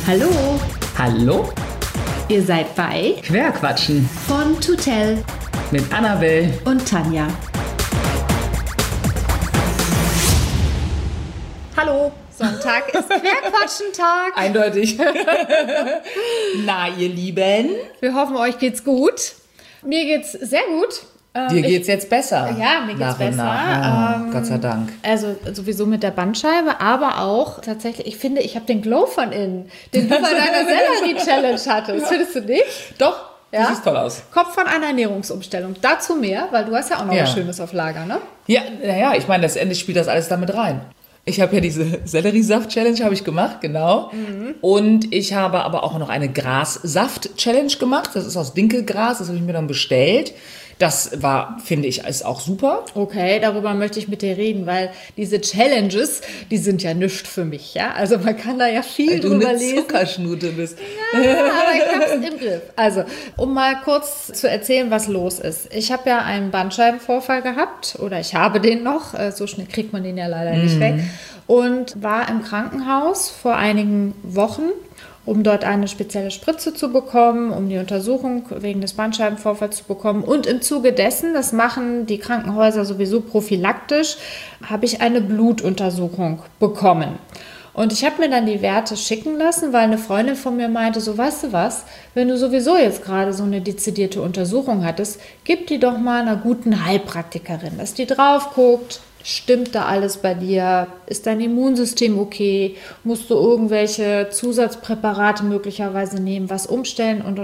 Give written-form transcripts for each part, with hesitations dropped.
Hallo, Hallo? ihr seid bei Querquatschen von Tutel mit Annabelle. und Tanja. Hallo, Sonntag ist Querquatschen-Tag. Eindeutig. Na, ihr Lieben. Wir hoffen, euch geht's gut. Mir geht's sehr gut. Dir geht's jetzt besser. Ja, mir geht's nach besser. Und nach. Gott sei Dank. Also sowieso mit der Bandscheibe, aber auch tatsächlich, ich finde, ich habe den Glow von innen, den du bei deiner Sellerie-Challenge hattest. Findest du nicht? Doch, Ja? du siehst toll aus. Kommt von einer Ernährungsumstellung. Dazu mehr, weil du hast ja auch noch Ja. was Schönes auf Lager, ne? Ja, naja, ich meine, letztendlich spielt das alles damit rein. Ich habe ja diese Selleriesaft-Challenge habe ich gemacht, genau. Und ich habe aber auch noch eine Grassaft-Challenge gemacht. Das ist aus Dinkelgras, das habe ich mir dann bestellt. Das war, finde ich, ist auch super. Okay, darüber möchte ich mit dir reden, weil diese Challenges, die sind ja nichts für mich, ja? Also man kann da ja viel Weil du drüber eine lesen. Zuckerschnute bist. Ja, aber ich hab's im Griff. Also, um mal kurz zu erzählen, was los ist. Ich habe ja einen Bandscheibenvorfall gehabt, oder ich habe den noch, so schnell kriegt man den ja leider nicht weg, und war im Krankenhaus vor einigen Wochen, um dort eine spezielle Spritze zu bekommen, um die Untersuchung wegen des Bandscheibenvorfalls zu bekommen. Und im Zuge dessen, das machen die Krankenhäuser sowieso prophylaktisch, habe ich eine Blutuntersuchung bekommen. Und ich habe mir dann die Werte schicken lassen, weil eine Freundin von mir meinte, so weißt du was, wenn du sowieso jetzt gerade so eine dezidierte Untersuchung hattest, gib die doch mal einer guten Heilpraktikerin, dass die drauf guckt. Stimmt da alles bei dir? Ist dein Immunsystem okay? Musst du irgendwelche Zusatzpräparate möglicherweise nehmen, was umstellen und.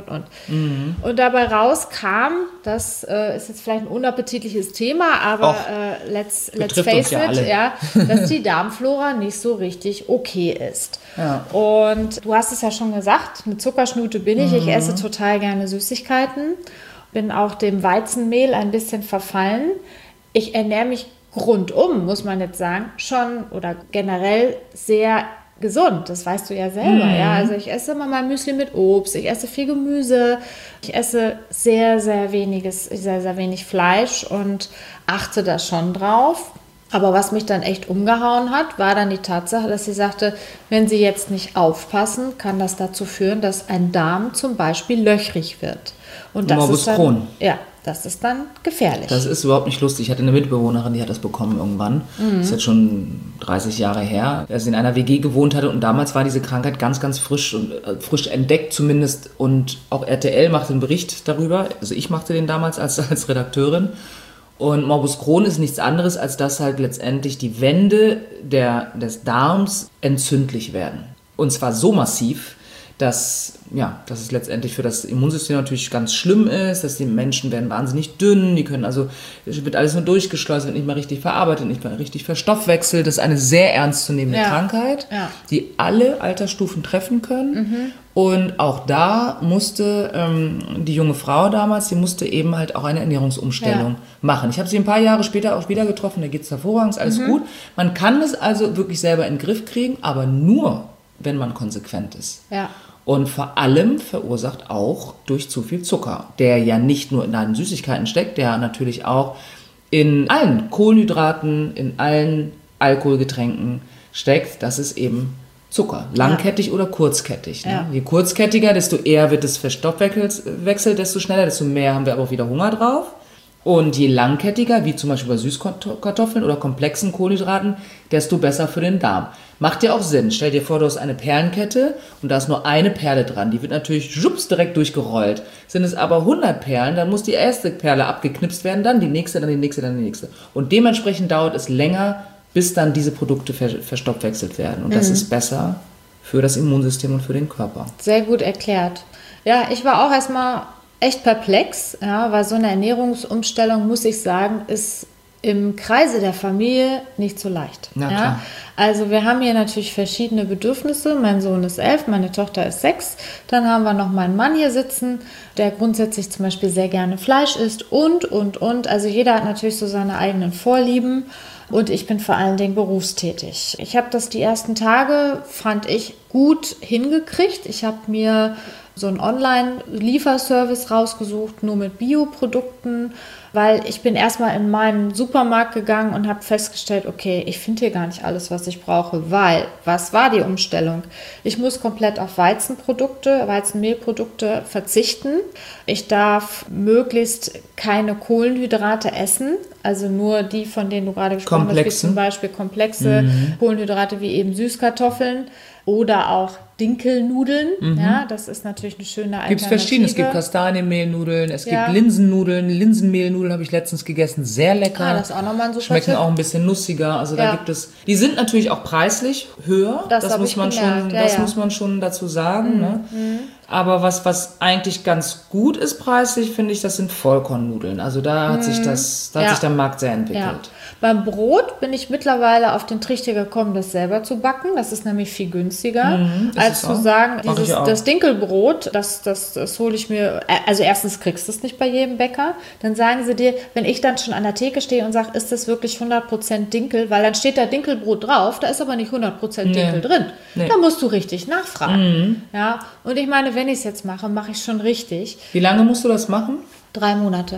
Und dabei rauskam, das ist jetzt vielleicht ein unappetitliches Thema, aber let's betrifft face uns ja it, alle. ja, dass die Darmflora nicht so richtig okay ist. Ja. Und du hast es ja schon gesagt, eine Zuckerschnute bin ich. Ich esse total gerne Süßigkeiten, bin auch dem Weizenmehl ein bisschen verfallen. Ich ernähre mich rundum, muss man jetzt sagen, schon oder generell sehr gesund. Das weißt du ja selber. Ja? Also ich esse immer mal Müsli mit Obst, ich esse viel Gemüse, ich esse sehr, sehr wenig Fleisch und achte da schon drauf. Aber was mich dann echt umgehauen hat, war dann die Tatsache, dass sie sagte, wenn sie jetzt nicht aufpassen, kann das dazu führen, dass ein Darm zum Beispiel löchrig wird. Und das Morbus ist dann, Crohn. ja, das ist dann gefährlich. Das ist überhaupt nicht lustig. Ich hatte eine Mitbewohnerin, die hat das bekommen irgendwann. Das ist jetzt schon 30 Jahre her, als sie in einer WG gewohnt hatte. Und damals war diese Krankheit ganz, ganz frisch und frisch entdeckt zumindest. Und auch RTL machte einen Bericht darüber. Also ich machte den damals als Redakteurin. Und Morbus Crohn ist nichts anderes, als dass halt letztendlich die Wände des Darms entzündlich werden. Und zwar so massiv, dass es letztendlich für das Immunsystem natürlich ganz schlimm ist, dass die Menschen werden wahnsinnig dünn, es wird alles nur durchgeschleust, wird nicht mehr richtig verarbeitet, nicht mehr richtig verstoffwechselt. Das ist eine sehr ernstzunehmende Krankheit, die alle Altersstufen treffen können. Und auch da musste die junge Frau damals, die musste eben halt auch eine Ernährungsumstellung machen. Ich habe sie ein paar Jahre später auch wieder getroffen, da geht es hervorragend, ist alles gut. Man kann es also wirklich selber in den Griff kriegen, aber nur, wenn man konsequent ist. Ja. Und vor allem verursacht auch durch zu viel Zucker, der ja nicht nur in deinen Süßigkeiten steckt, der natürlich auch in allen Kohlenhydraten, in allen Alkoholgetränken steckt. Das ist eben Zucker, langkettig oder kurzkettig. Ne? Ja. Je kurzkettiger, desto eher wird es verstoffwechselt, desto schneller, desto mehr haben wir aber auch wieder Hunger drauf. Und je langkettiger, wie zum Beispiel bei Süßkartoffeln oder komplexen Kohlenhydraten, desto besser für den Darm. Macht ja auch Sinn. Stell dir vor, du hast eine Perlenkette und da ist nur eine Perle dran. Die wird natürlich direkt durchgerollt. Sind es aber 100 Perlen, dann muss die erste Perle abgeknipst werden, dann die nächste, dann die nächste, dann die nächste. Und dementsprechend dauert es länger, bis dann diese Produkte verstoffwechselt werden. Und das ist besser für das Immunsystem und für den Körper. Sehr gut erklärt. Ja, ich war auch erstmal echt perplex, ja, weil so eine Ernährungsumstellung, muss ich sagen, ist im Kreise der Familie nicht so leicht. Na klar. Also wir haben hier natürlich verschiedene Bedürfnisse. Mein Sohn ist 11, meine Tochter ist 6. Dann haben wir noch meinen Mann hier sitzen, der grundsätzlich zum Beispiel sehr gerne Fleisch isst und. Also jeder hat natürlich so seine eigenen Vorlieben. Und ich bin vor allen Dingen berufstätig. Ich habe das die ersten Tage, fand ich, gut hingekriegt. Ich habe mir so einen Online-Lieferservice rausgesucht, nur mit Bioprodukten, weil ich bin erstmal in meinen Supermarkt gegangen und habe festgestellt, okay, ich finde hier gar nicht alles, was ich brauche, weil, was war die Umstellung? Ich muss komplett auf Weizenmehlprodukte verzichten. Ich darf möglichst keine Kohlenhydrate essen, also nur die, von denen du gerade gesprochen hast, wie zum Beispiel komplexe Kohlenhydrate wie eben Süßkartoffeln oder auch Dinkelnudeln. Ja, das ist natürlich eine schöne Alternative. Gibt es verschiedene. Es gibt Kastanienmehlnudeln, es gibt Linsennudeln. Linsenmehlnudeln habe ich letztens gegessen. Sehr lecker. Das ist auch nochmal ein super Schmecken Tipp. auch ein bisschen nussiger. Also da gibt es, die sind natürlich auch preislich höher. Das muss man schon dazu sagen. Ne? Aber was eigentlich ganz gut ist preislich, finde ich, das sind Vollkornnudeln. Also da hat sich der Markt sehr entwickelt. Ja. Beim Brot bin ich mittlerweile auf den Trichter gekommen, das selber zu backen. Das ist nämlich viel günstiger, als zu sagen, das Dinkelbrot, das hole ich mir, also erstens kriegst du es nicht bei jedem Bäcker, dann sagen sie dir, wenn ich dann schon an der Theke stehe und sage, ist das wirklich 100% Dinkel, weil dann steht da Dinkelbrot drauf, da ist aber nicht 100% Dinkel drin. Nee. Da musst du richtig nachfragen. Ja? Und ich meine, wenn ich es jetzt mache, mache ich es schon richtig. Wie lange musst du das machen? 3 Monate.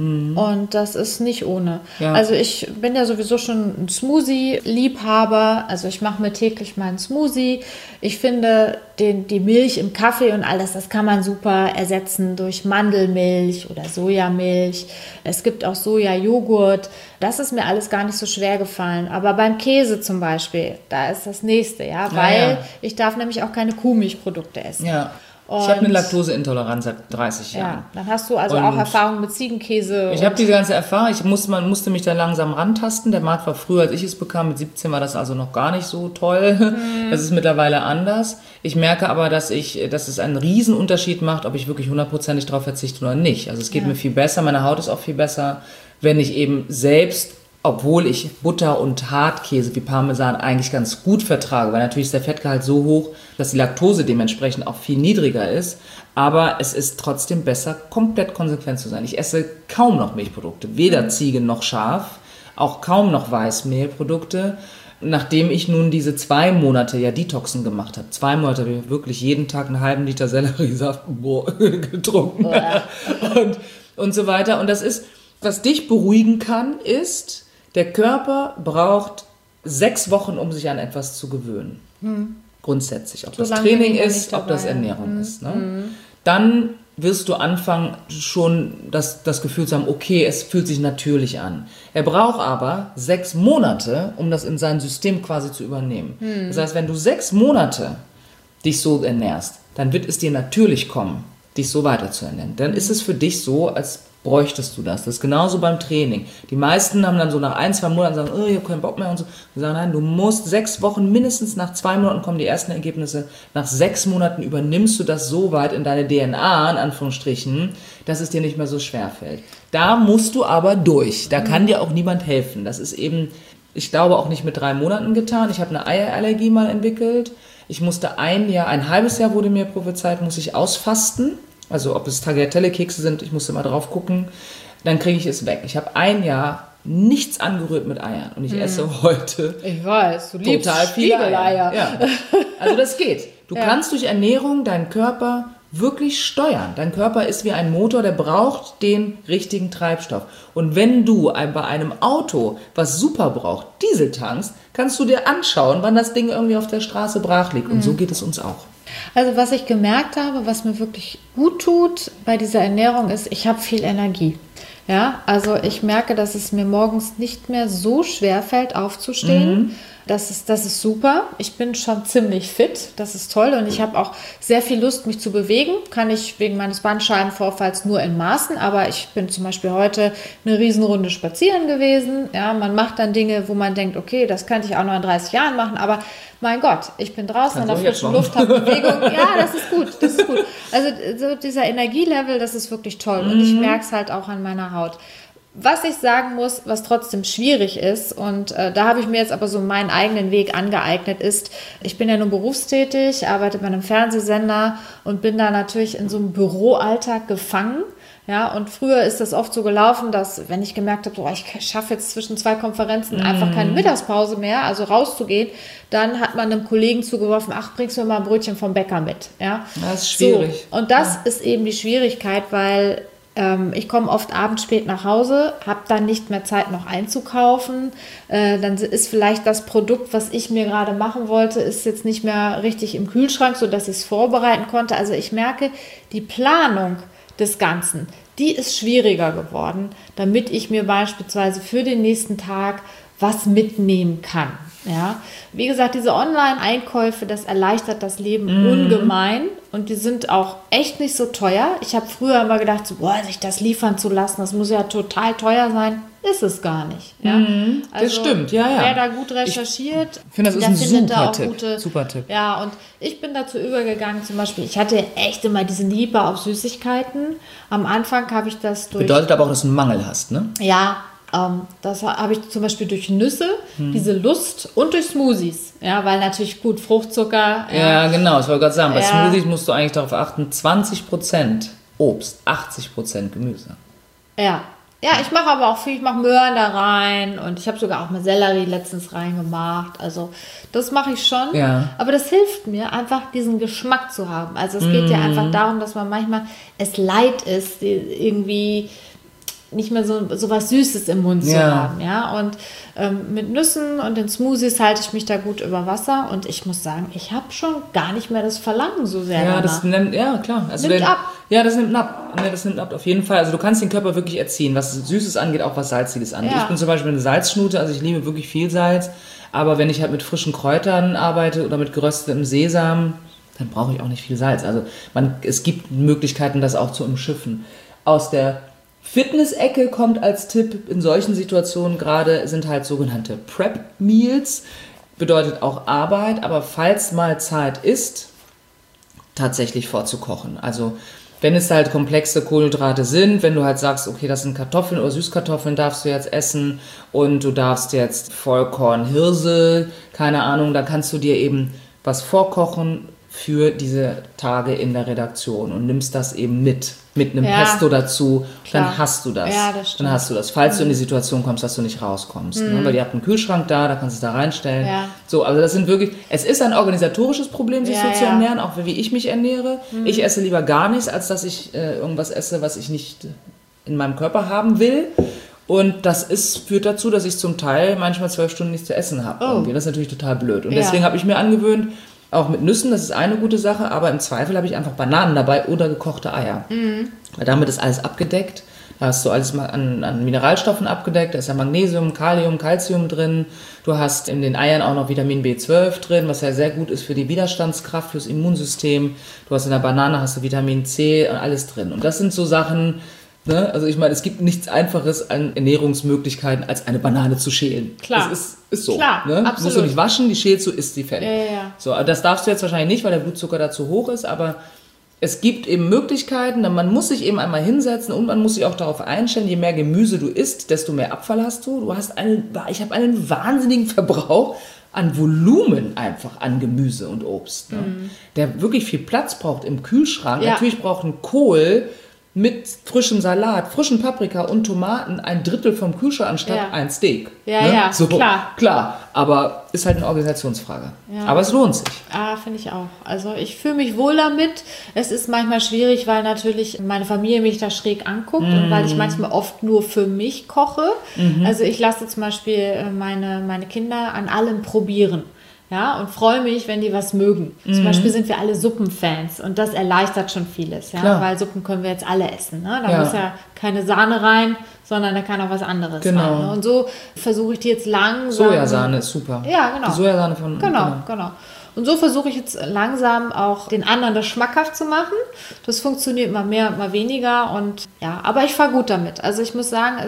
Und das ist nicht ohne. Ja. Also ich bin ja sowieso schon ein Smoothie-Liebhaber. Also ich mache mir täglich meinen Smoothie. Ich finde die Milch im Kaffee und alles, das kann man super ersetzen durch Mandelmilch oder Sojamilch. Es gibt auch Sojajoghurt. Das ist mir alles gar nicht so schwer gefallen. Aber beim Käse zum Beispiel, da ist das Nächste, weil ich darf nämlich auch keine Kuhmilchprodukte essen. Ja. Ich habe eine Laktoseintoleranz seit 30 Jahren. Ja, dann hast du also auch Erfahrung mit Ziegenkäse. Ich habe diese ganze Erfahrung. Man musste mich da langsam rantasten. Der Markt war früher, als ich es bekam. Mit 17 war das also noch gar nicht so toll. Das ist mittlerweile anders. Ich merke aber, dass es einen Riesenunterschied macht, ob ich wirklich 100%ig darauf verzichte oder nicht. Also es geht mir viel besser. Meine Haut ist auch viel besser, wenn ich eben selbst, obwohl ich Butter und Hartkäse wie Parmesan eigentlich ganz gut vertrage, weil natürlich ist der Fettgehalt so hoch, dass die Laktose dementsprechend auch viel niedriger ist. Aber es ist trotzdem besser, komplett konsequent zu sein. Ich esse kaum noch Milchprodukte, weder Ziege noch Schaf, auch kaum noch Weißmehlprodukte. Nachdem ich nun diese 2 Monate Detoxen gemacht habe, 2 Monate habe ich wirklich jeden Tag einen halben Liter Selleriesaft getrunken und so weiter. Und das ist, was dich beruhigen kann, ist, der Körper braucht 6 Wochen, um sich an etwas zu gewöhnen. Grundsätzlich. Ob das Training ist, ob das Ernährung ist. Ne? Dann wirst du anfangen, schon das Gefühl zu haben, okay, es fühlt sich natürlich an. Er braucht aber 6 Monate, um das in sein System quasi zu übernehmen. Das heißt, wenn du 6 Monate dich so ernährst, dann wird es dir natürlich kommen, dich so weiter zu ernähren. Dann ist es für dich so, als bräuchtest du das. Das ist genauso beim Training. Die meisten haben dann so nach 1, 2 Monaten sagen, ich habe keinen Bock mehr und so. Wir sagen, nein, du musst 6 Wochen, mindestens nach 2 Monaten kommen die ersten Ergebnisse. Nach 6 Monaten übernimmst du das so weit in deine DNA, in Anführungsstrichen, dass es dir nicht mehr so schwer fällt. Da musst du aber durch. Da kann dir auch niemand helfen. Das ist eben, ich glaube, auch nicht mit 3 Monaten getan. Ich habe eine Eierallergie mal entwickelt. Ich musste ein halbes Jahr wurde mir prophezeit, muss ich ausfasten. Also ob es Tagliatelle-Kekse sind, ich musste mal drauf gucken, dann kriege ich es weg. Ich habe 1 Jahr nichts angerührt mit Eiern und ich esse heute ich weiß, du liebst total viele Eier. Ja. Also das geht. Du kannst durch Ernährung deinen Körper wirklich steuern. Dein Körper ist wie ein Motor, der braucht den richtigen Treibstoff. Und wenn du bei einem Auto, was super braucht, Diesel tankst, kannst du dir anschauen, wann das Ding irgendwie auf der Straße brach liegt. Und so geht es uns auch. Also was ich gemerkt habe, was mir wirklich gut tut bei dieser Ernährung ist, ich habe viel Energie. Ja, also ich merke, dass es mir morgens nicht mehr so schwer fällt, aufzustehen. Das ist super. Ich bin schon ziemlich fit. Das ist toll. Und ich habe auch sehr viel Lust, mich zu bewegen. Kann ich wegen meines Bandscheibenvorfalls nur in Maßen. Aber ich bin zum Beispiel heute eine Riesenrunde spazieren gewesen. Ja, man macht dann Dinge, wo man denkt, okay, das könnte ich auch noch in 30 Jahren machen. Aber mein Gott, ich bin draußen in der frischen Luft, habe Bewegung. Ja, das ist gut. Das ist gut. Also so dieser Energielevel, das ist wirklich toll. Und ich merke es halt auch an meiner Haut. Was ich sagen muss, was trotzdem schwierig ist, und da habe ich mir jetzt aber so meinen eigenen Weg angeeignet, ist, ich bin ja nun berufstätig, arbeite bei einem Fernsehsender und bin da natürlich in so einem Büroalltag gefangen. Ja, und früher ist das oft so gelaufen, dass, wenn ich gemerkt habe, so, ich schaffe jetzt zwischen 2 Konferenzen einfach keine Mittagspause mehr, also rauszugehen, dann hat man einem Kollegen zugeworfen, ach, bringst du mir mal ein Brötchen vom Bäcker mit. Ja, das ist schwierig. So, und das ist eben die Schwierigkeit, weil ich komme oft abends spät nach Hause, habe dann nicht mehr Zeit noch einzukaufen. Dann ist vielleicht das Produkt, was ich mir gerade machen wollte, ist jetzt nicht mehr richtig im Kühlschrank, sodass ich es vorbereiten konnte. Also ich merke, die Planung des Ganzen, die ist schwieriger geworden, damit ich mir beispielsweise für den nächsten Tag was mitnehmen kann. Ja, wie gesagt, diese Online-Einkäufe, das erleichtert das Leben ungemein und die sind auch echt nicht so teuer. Ich habe früher immer gedacht, so, sich das liefern zu lassen, das muss ja total teuer sein. Ist es gar nicht. Ja? Das stimmt, ja. Wer da gut recherchiert, ich finde, das ist ein super Tipp. Ja, und ich bin dazu übergegangen, zum Beispiel, ich hatte echt immer diesen Liebe auf Süßigkeiten. Am Anfang habe ich das durch... Bedeutet aber auch, dass du einen Mangel hast, ne? Ja, das habe ich zum Beispiel durch Nüsse, diese Lust und durch Smoothies. Ja, weil natürlich gut, Fruchtzucker. Ja, genau, ich wollte gerade sagen, bei Smoothies musst du eigentlich darauf achten, 20% Obst, 80% Gemüse. Ja, ich mache aber auch viel, ich mache Möhren da rein und ich habe sogar auch mal Sellerie letztens reingemacht. Also das mache ich schon, aber das hilft mir einfach, diesen Geschmack zu haben. Also es geht ja einfach darum, dass man manchmal es leid ist, irgendwie nicht mehr so was Süßes im Mund zu haben, ja, und mit Nüssen und den Smoothies halte ich mich da gut über Wasser und ich muss sagen, ich habe schon gar nicht mehr das Verlangen so sehr danach. Das nimmt, klar. Also nimmt ab. Ja, das nimmt ab. Das nimmt ab, auf jeden Fall. Also du kannst den Körper wirklich erziehen, was Süßes angeht, auch was Salziges angeht. Ich bin zum Beispiel eine Salzschnute, also ich liebe wirklich viel Salz, aber wenn ich halt mit frischen Kräutern arbeite oder mit geröstetem Sesam, dann brauche ich auch nicht viel Salz. Also es gibt Möglichkeiten, das auch zu umschiffen. Aus der Fitness-Ecke kommt als Tipp in solchen Situationen gerade, sind halt sogenannte Prep-Meals, bedeutet auch Arbeit, aber falls mal Zeit ist, tatsächlich vorzukochen. Also wenn es halt komplexe Kohlenhydrate sind, wenn du halt sagst, okay, das sind Kartoffeln oder Süßkartoffeln, darfst du jetzt essen und du darfst jetzt Vollkorn, Hirse, keine Ahnung, da kannst du dir eben was vorkochen für diese Tage in der Redaktion und nimmst das eben mit einem Pesto dazu, dann hast du das. Ja, das stimmt. Dann hast du das, falls du in die Situation kommst, dass du nicht rauskommst. Ne? Weil ihr habt einen Kühlschrank da kannst du es da reinstellen. Ja. So, also das sind wirklich, es ist ein organisatorisches Problem, sich so zu ernähren, auch wie ich mich ernähre. Ich esse lieber gar nichts, als dass ich irgendwas esse, was ich nicht in meinem Körper haben will. Und das führt dazu, dass ich zum Teil manchmal 12 Stunden nichts zu essen habe. Oh. Das ist natürlich total blöd. Und deswegen habe ich mir angewöhnt, auch mit Nüssen, das ist eine gute Sache, aber im Zweifel habe ich einfach Bananen dabei oder gekochte Eier. Weil damit ist alles abgedeckt. Da hast du alles mal an Mineralstoffen abgedeckt. Da ist ja Magnesium, Kalium, Calcium drin. Du hast in den Eiern auch noch Vitamin B12 drin, was ja sehr gut ist für die Widerstandskraft, fürs Immunsystem. Du hast in der Banane hast du Vitamin C und alles drin. Und das sind so Sachen, ne? Also ich meine, es gibt nichts Einfaches an Ernährungsmöglichkeiten, als eine Banane zu schälen. Klar. Das ist so. Klar, ne? absolut. Musst du nicht waschen, die schälst du, isst sie fertig. Ja. So, aber das darfst du jetzt wahrscheinlich nicht, weil der Blutzucker da zu hoch ist, aber es gibt eben Möglichkeiten, man muss sich eben einmal hinsetzen und man muss sich auch darauf einstellen, je mehr Gemüse du isst, desto mehr Abfall hast du. Ich habe einen wahnsinnigen Verbrauch an Volumen einfach an Gemüse und Obst, ne? Der wirklich viel Platz braucht im Kühlschrank. Ja. Natürlich braucht ein Kohl mit frischem Salat, frischen Paprika und Tomaten 1/3 vom Kühlschrank anstatt ein Steak. Ja, so, klar. Aber ist halt eine Organisationsfrage. Ja. Aber es lohnt sich. Finde ich auch. Also ich fühle mich wohl damit. Es ist manchmal schwierig, weil natürlich meine Familie mich da schräg anguckt und weil ich manchmal oft nur für mich koche. Also ich lasse zum Beispiel meine Kinder an allem probieren. Ja, und freue mich, wenn die was mögen. Zum Beispiel sind wir alle Suppenfans und das erleichtert schon vieles, ja, weil Suppen können wir jetzt alle essen. Ne? Da muss ja keine Sahne rein, sondern da kann auch was anderes rein. Ne? Und so versuche ich die jetzt langsam... Sojasahne ist super. Ja, genau. Die Sojasahne von... Genau. Und so versuche ich jetzt langsam auch den anderen das schmackhaft zu machen. Das funktioniert mal mehr und mal weniger und ja, aber ich fahre gut damit. Also ich muss sagen,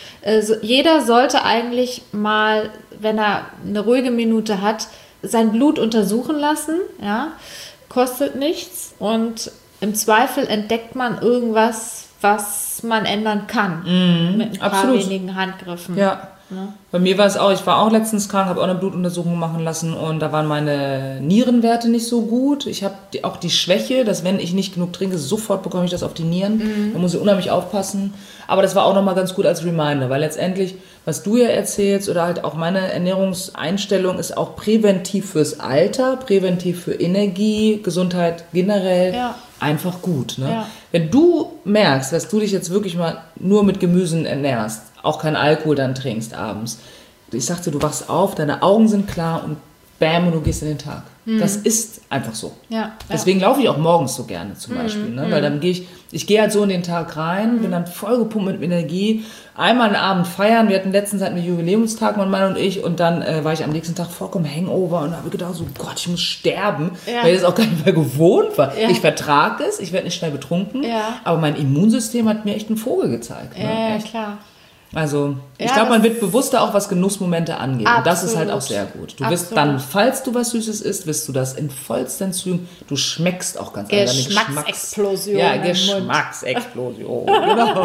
jeder sollte eigentlich mal, wenn er eine ruhige Minute hat, sein Blut untersuchen lassen, ja, kostet nichts und im Zweifel entdeckt man irgendwas, was man ändern kann mit ein paar wenigen Handgriffen. Ja. Ne? Bei mir war es auch, ich war auch letztens krank, habe auch eine Blutuntersuchung machen lassen und da waren meine Nierenwerte nicht so gut. Ich habe auch die Schwäche, dass wenn ich nicht genug trinke, sofort bekomme ich das auf die Nieren. Da muss ich unheimlich aufpassen. Aber das war auch nochmal ganz gut als Reminder, weil letztendlich, was du ja erzählst oder halt auch meine Ernährungseinstellung ist auch präventiv fürs Alter, präventiv für Energie, Gesundheit generell. Ja. Einfach gut. Ne? Ja. Wenn du merkst, dass du dich jetzt wirklich mal nur mit Gemüsen ernährst, auch kein Alkohol dann trinkst abends, ich sagte, du wachst auf, deine Augen sind klar und bam, und du gehst in den Tag. Das ist einfach so. Ja. Deswegen laufe ich auch morgens so gerne zum Beispiel. Ne? Weil dann gehe ich gehe halt so in den Tag rein, bin dann voll gepumpt mit Energie. Einmal einen Abend feiern, wir hatten letztens einen Jubiläumstag, mein Mann und ich, und dann war ich am nächsten Tag vollkommen Hangover und habe gedacht, so Gott, ich muss sterben, weil ich das auch gar nicht mehr gewohnt war. Ja. Ich vertrage es, ich werde nicht schnell betrunken, aber mein Immunsystem hat mir echt einen Vogel gezeigt. Ne? Ja, klar. Also, ich glaube, man wird bewusster auch, was Genussmomente angeht. Absolut. Und das ist halt auch sehr gut. Du wirst dann, falls du was Süßes isst, wirst du das in vollsten Zügen, du schmeckst auch ganz anders. Geschmacksexplosion. Ja, Geschmacksexplosion, genau.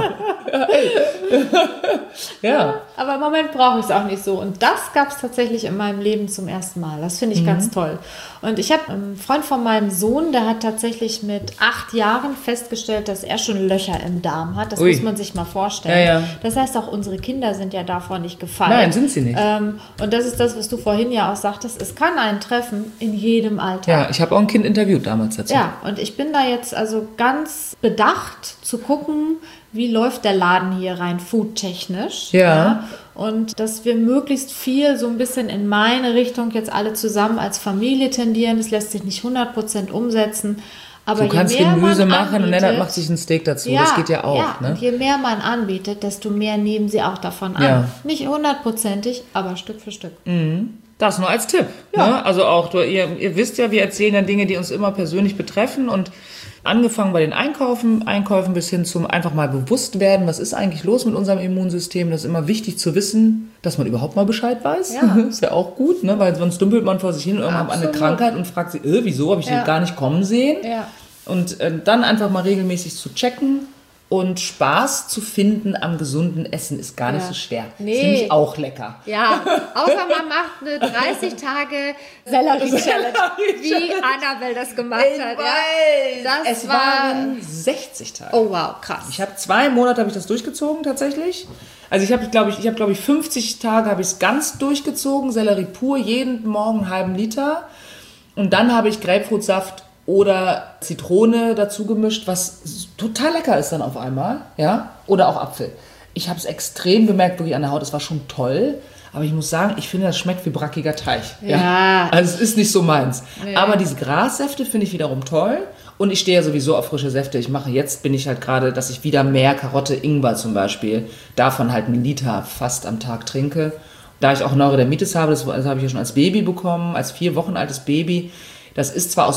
Ja. Aber im Moment brauche ich es auch nicht so. Und das gab es tatsächlich in meinem Leben zum ersten Mal. Das finde ich ganz toll. Und ich habe einen Freund von meinem Sohn, der hat tatsächlich mit 8 Jahren festgestellt, dass er schon Löcher im Darm hat. Das muss man sich mal vorstellen. Ja. Das heißt, auch unsere Kinder sind ja davon nicht gefallen. Nein, sind sie nicht. Und das ist das, was du vorhin ja auch sagtest. Es kann einen treffen in jedem Alter. Ja, ich habe auch ein Kind interviewt damals dazu. Ja, und ich bin da jetzt also ganz bedacht zu gucken, wie läuft der Laden hier rein foodtechnisch. Ja. Und dass wir möglichst viel so ein bisschen in meine Richtung jetzt alle zusammen als Familie tendieren. Das lässt sich nicht 100% umsetzen. Aber du kannst je mehr Gemüse man machen und Lennart macht sich ein Steak dazu. Ja, das geht ja auch. Ja, ne? Und je mehr man anbietet, desto mehr nehmen sie auch davon an. Ja. Nicht 100%, aber Stück für Stück. Das nur als Tipp. Ja. Ne? Also auch, ihr wisst ja, wir erzählen ja Dinge, die uns immer persönlich betreffen und angefangen bei den Einkäufen bis hin zum einfach mal bewusst werden, was ist eigentlich los mit unserem Immunsystem. Das ist immer wichtig zu wissen, dass man überhaupt mal Bescheid weiß. Ja. Ist ja auch gut, ne? Weil sonst dümpelt man vor sich hin und irgendwann hat man eine Krankheit und fragt sich, wieso habe ich die gar nicht kommen sehen? Ja. Und dann einfach mal regelmäßig zu checken. Und Spaß zu finden am gesunden Essen ist gar nicht so schwer. Nee. Ist nämlich auch lecker. Ja, außer man macht eine 30 Tage Sellerie-Challenge, wie Annabelle das gemacht hat. Ja. Es waren 60 Tage. Oh wow, krass. Ich habe 2 Monate habe ich das durchgezogen tatsächlich. Also ich habe, glaube ich, 50 Tage habe ich es ganz durchgezogen. Sellerie pur, jeden Morgen einen halben Liter. Und dann habe ich Grapefruitsaft oder Zitrone dazu gemischt, was total lecker ist dann auf einmal, ja, oder auch Apfel. Ich habe es extrem gemerkt, wirklich an der Haut, es war schon toll, aber ich muss sagen, ich finde, das schmeckt wie brackiger Teig. Ja. Also es ist nicht so meins. Nee. Aber diese Grassäfte finde ich wiederum toll und ich stehe ja sowieso auf frische Säfte. Bin ich halt gerade, dass ich wieder mehr Karotte, Ingwer zum Beispiel, davon halt 1 Liter fast am Tag trinke. Da ich auch Neurodermitis habe, das habe ich ja schon als Baby bekommen, als 4 Wochen altes Baby. Das ist zwar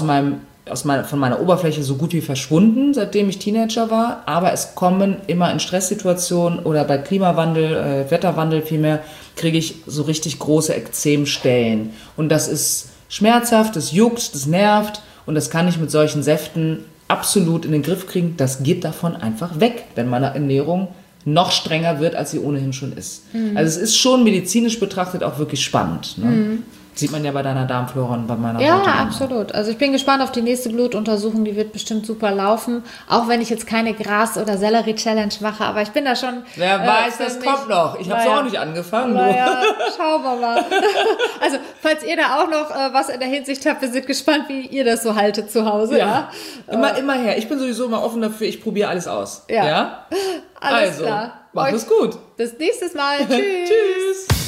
von meiner Oberfläche so gut wie verschwunden, seitdem ich Teenager war, aber es kommen immer in Stresssituationen oder bei Klimawandel, Wetterwandel vielmehr, kriege ich so richtig große Ekzemstellen. Und das ist schmerzhaft, das juckt, das nervt und das kann ich mit solchen Säften absolut in den Griff kriegen. Das geht davon einfach weg, wenn meine Ernährung noch strenger wird, als sie ohnehin schon ist. Also es ist schon medizinisch betrachtet auch wirklich spannend. Ne? Sieht man ja bei deiner Darmflora und bei meiner Ja, Haut. absolut. Also ich bin gespannt auf die nächste Blutuntersuchung. Die wird bestimmt super laufen. Auch wenn ich jetzt keine Gras- oder Sellerie-Challenge mache. Aber ich bin da schon... Wer weiß, das kommt noch. Ich habe es auch nicht angefangen. Naja, schauen wir mal. Also, falls ihr da auch noch was in der Hinsicht habt, wir sind gespannt, wie ihr das so haltet zu Hause. Ja. Immer her. Ich bin sowieso immer offen dafür. Ich probiere alles aus. Ja. Alles klar. Macht es gut. Bis nächstes Mal. Tschüss. Tschüss.